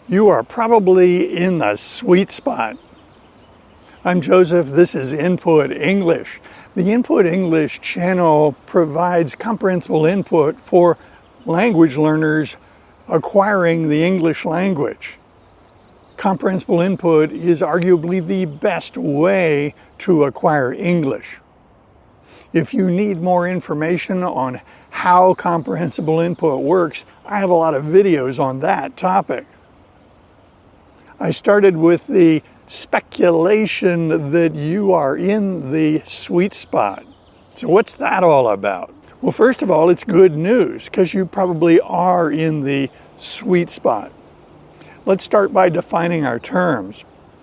You are probably in the sweet spot. I'm Joseph. This is Input English. The Input English channel provides comprehensible input for language learners acquiring the English language. Comprehensible input is arguably the best way to acquire English. If you need more information on how comprehensible input works, I have a lot of videos on that topic. I started with the speculation that you are in the sweet spot. So what's that all about? Well, first of all, it's good news because you probably are in the sweet spot. Let's start by defining our terms.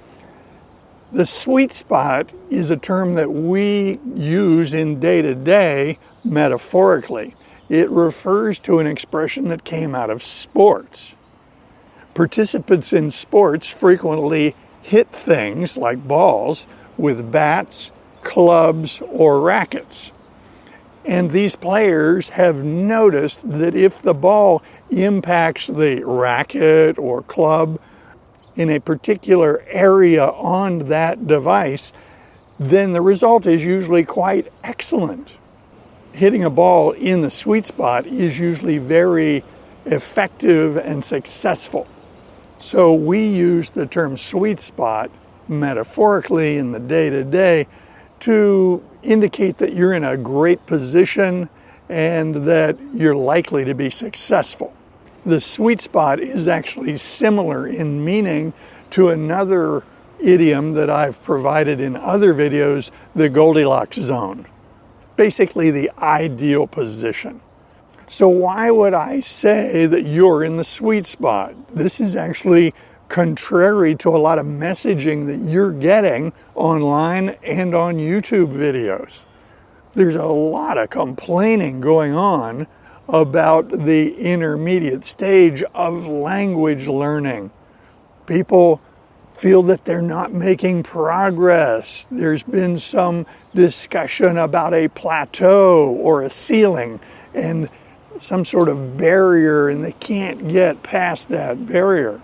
The sweet spot is a term that we use in day-to-day metaphorically. It refers to an expression that came out of sports. Participants in sports frequently hit things like balls with bats, clubs, or rackets. And these players have noticed that if the ball impacts the racket or club in a particular area on that device, then the result is usually quite excellent. Hitting a ball in the sweet spot is usually very effective and successful. So we use the term sweet spot metaphorically in the day-to-day to indicate that you're in a great position and that you're likely to be successful. The sweet spot is actually similar in meaning to another idiom that I've provided in other videos, the Goldilocks zone. Basically the ideal position. So why would I say that you're in the sweet spot? This is actually contrary to a lot of messaging that you're getting online and on YouTube videos. There's a lot of complaining going on about the intermediate stage of language learning. People feel that they're not making progress. There's been some discussion about a plateau or a ceiling and some sort of barrier, and they can't get past that barrier.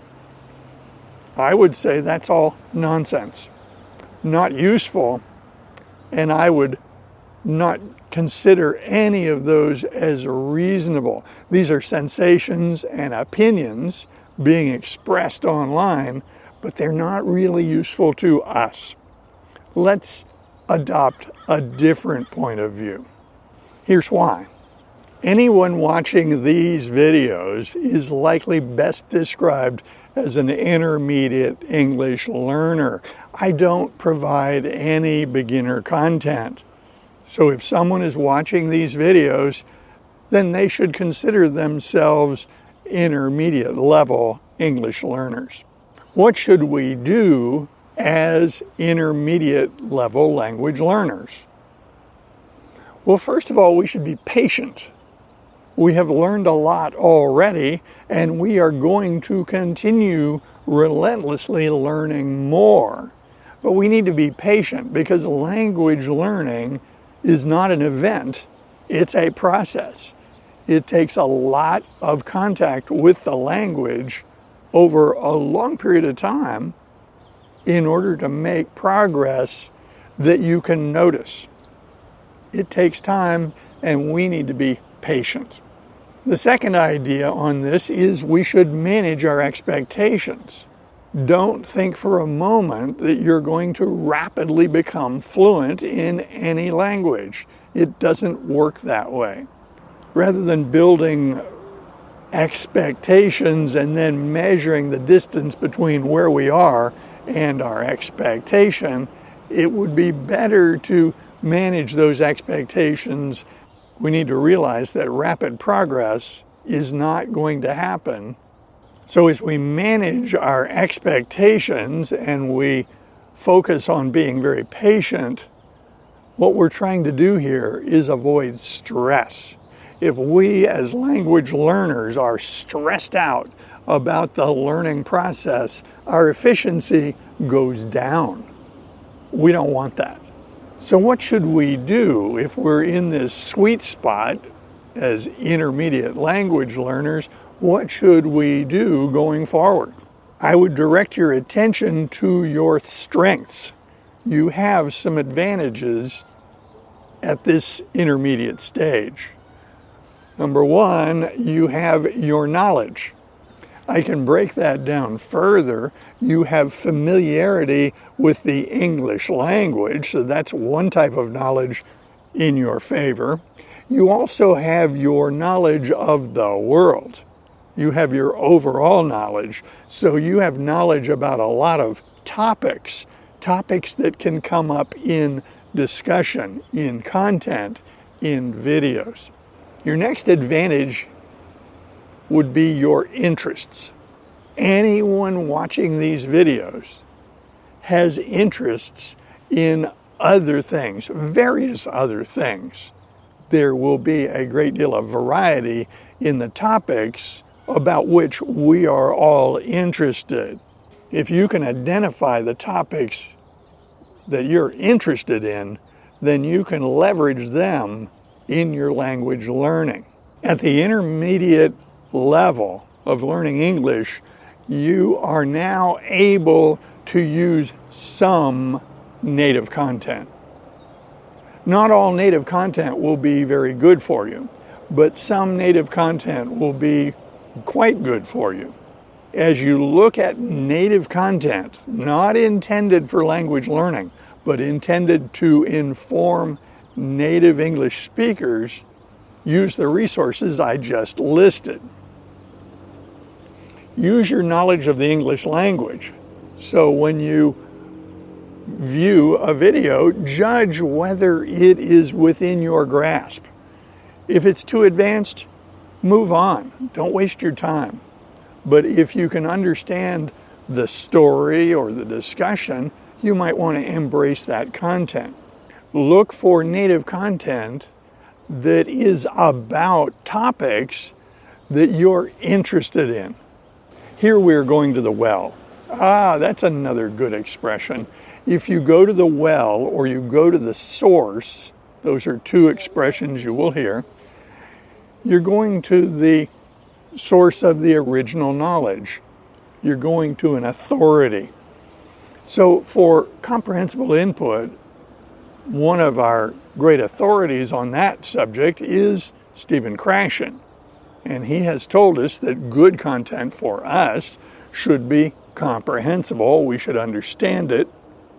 I would say that's all nonsense, not useful, and I would not consider any of those as reasonable. These are sensations and opinions being expressed online, but they're not really useful to us. Let's adopt a different point of view. Here's why. Anyone watching these videos is likely best described as an intermediate English learner. I don't provide any beginner content. So if someone is watching these videos, then they should consider themselves intermediate level English learners. What should we do as intermediate level language learners? Well, first of all, we should be patient. We have learned a lot already, and we are going to continue relentlessly learning more. But we need to be patient because language learning is not an event, it's a process. It takes a lot of contact with the language over a long period of time in order to make progress that you can notice. It takes time, and we need to be patient. The second idea on this is we should manage our expectations. Don't think for a moment that you're going to rapidly become fluent in any language. It doesn't work that way. Rather than building expectations and then measuring the distance between where we are and our expectation, it would be better to manage those expectations. We need to realize that rapid progress is not going to happen. So as we manage our expectations and we focus on being very patient, what we're trying to do here is avoid stress. If we as language learners are stressed out about the learning process, our efficiency goes down. We don't want that. So what should we do if we're in this sweet spot as intermediate language learners? What should we do going forward? I would direct your attention to your strengths. You have some advantages at this intermediate stage. Number one, you have your knowledge. I can break that down further. You have familiarity with the English language, so that's one type of knowledge in your favor. You also have your knowledge of the world. You have your overall knowledge, so you have knowledge about a lot of topics that can come up in discussion, in content, in videos. Your next advantage would be your interests. Anyone watching these videos has interests in other things, various other things. There will be a great deal of variety in the topics about which we are all interested. If you can identify the topics that you're interested in, then you can leverage them in your language learning. At the intermediate level of learning English, you are now able to use some native content. Not all native content will be very good for you, but some native content will be quite good for you. As you look at native content, not intended for language learning, but intended to inform native English speakers, use the resources I just listed. Use your knowledge of the English language. So when you view a video, judge whether it is within your grasp. If it's too advanced, move on. Don't waste your time. But if you can understand the story or the discussion, you might want to embrace that content. Look for native content that is about topics that you're interested in. Here we're going to the well. That's another good expression. If you go to the well or you go to the source, those are two expressions you will hear, you're going to the source of the original knowledge. You're going to an authority. So for comprehensible input, one of our great authorities on that subject is Stephen Krashen. And he has told us that good content for us should be comprehensible. We should understand it.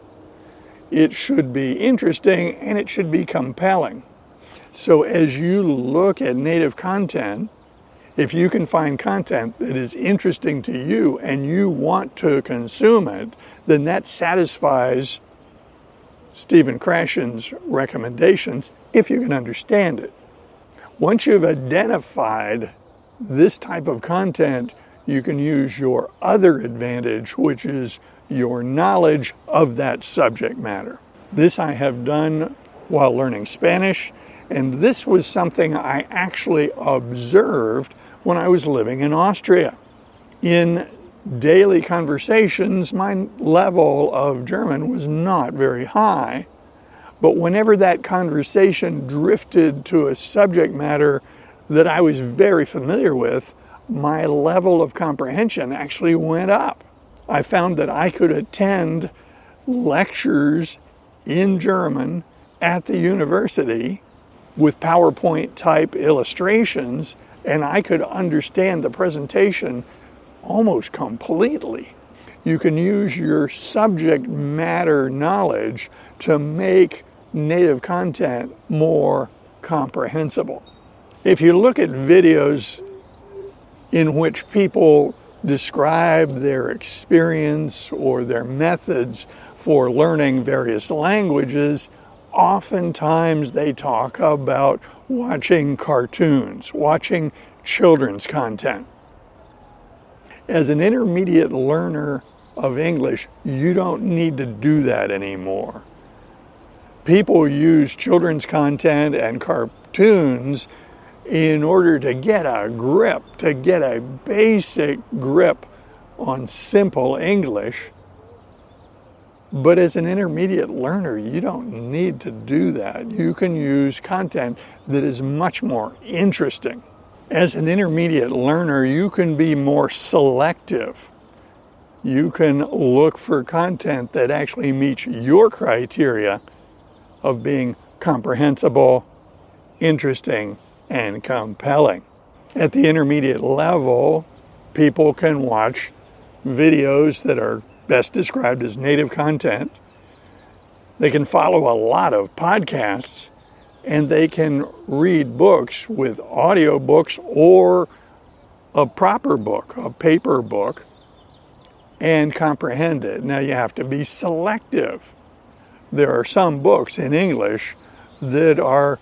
It should be interesting, and it should be compelling. So as you look at native content, if you can find content that is interesting to you and you want to consume it, then that satisfies Stephen Krashen's recommendations if you can understand it. Once you've identified this type of content, you can use your other advantage, which is your knowledge of that subject matter. This I have done while learning Spanish, and this was something I actually observed when I was living in Austria. In daily conversations, my level of German was not very high, but whenever that conversation drifted to a subject matter that I was very familiar with, my level of comprehension actually went up. I found that I could attend lectures in German at the university with PowerPoint type illustrations, and I could understand the presentation almost completely. You can use your subject matter knowledge to make native content more comprehensible. If you look at videos in which people describe their experience or their methods for learning various languages, oftentimes they talk about watching cartoons, watching children's content. As an intermediate learner of English, you don't need to do that anymore. People use children's content and cartoons in order to get a grip, to get a basic grip on simple English. But as an intermediate learner, you don't need to do that. You can use content that is much more interesting. As an intermediate learner, you can be more selective. you can look for content that actually meets your criteria of being comprehensible, interesting, and compelling. At the intermediate level, people can watch videos that are best described as native content. They can follow a lot of podcasts, and they can read books with audiobooks or a proper book, a paper book, and comprehend it. Now you have to be selective. There are some books in English that are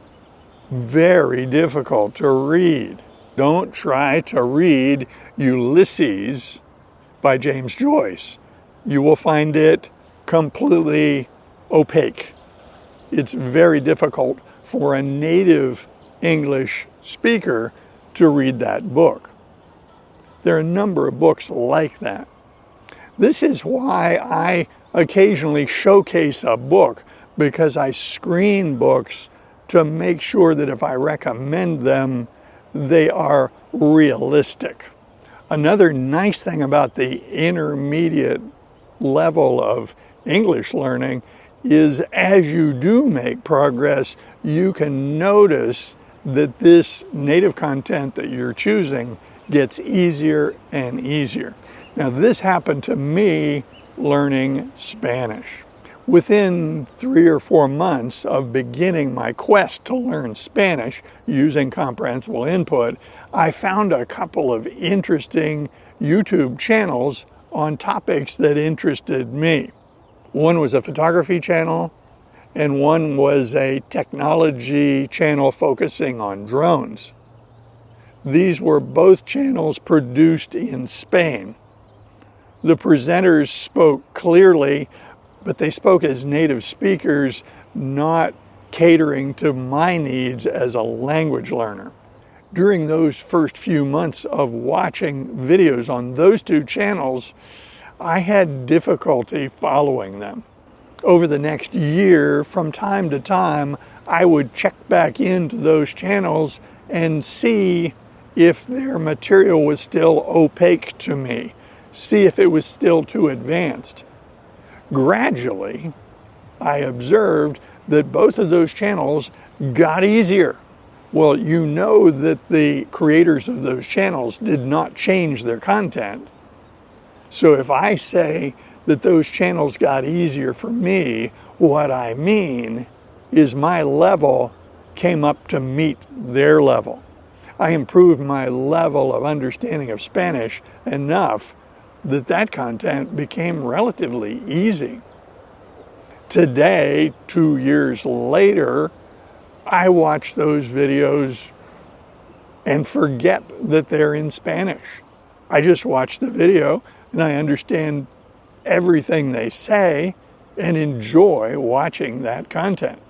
very difficult to read. Don't try to read Ulysses by James Joyce. You will find it completely opaque. It's very difficult for a native English speaker to read that book. There are a number of books like that. This is why I occasionally showcase a book, because I screen books to make sure that if I recommend them, they are realistic. Another nice thing about the intermediate level of English learning is as you do make progress, you can notice that this native content that you're choosing gets easier and easier. Now, this happened to me learning Spanish. Within 3 or 4 months of beginning my quest to learn Spanish using comprehensible input, I found a couple of interesting YouTube channels on topics that interested me. One was a photography channel, and one was a technology channel focusing on drones. These were both channels produced in Spain. The presenters spoke clearly, but they spoke as native speakers, not catering to my needs as a language learner. During those first few months of watching videos on those two channels, I had difficulty following them. Over the next year, from time to time, I would check back into those channels and see if their material was still opaque to me, see if it was still too advanced. Gradually, I observed that both of those channels got easier. Well, you know that the creators of those channels did not change their content. So if I say that those channels got easier for me, what I mean is my level came up to meet their level. I improved my level of understanding of Spanish enough that that content became relatively easy. Today, 2 years later, I watch those videos and forget that they're in Spanish. I just watch the video and I understand everything they say and enjoy watching that content.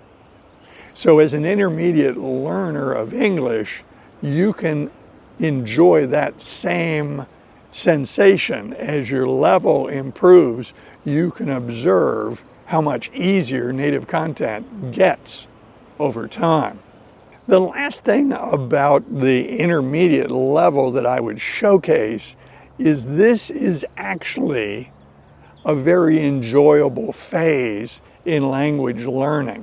So as an intermediate learner of English, you can enjoy that same sensation. As your level improves, you can observe how much easier native content gets over time. The last thing about the intermediate level that I would showcase is this is actually a very enjoyable phase in language learning.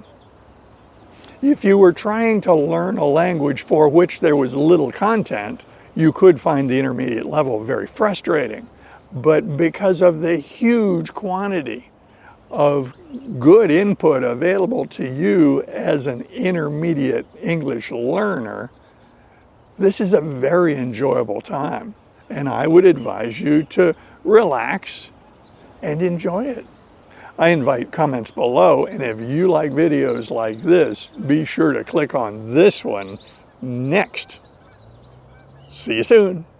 If you were trying to learn a language for which there was little content, you could find the intermediate level very frustrating. But because of the huge quantity of good input available to you as an intermediate English learner, this is a very enjoyable time. And I would advise you to relax and enjoy it. I invite comments below, and if you like videos like this, be sure to click on this one next. See you soon.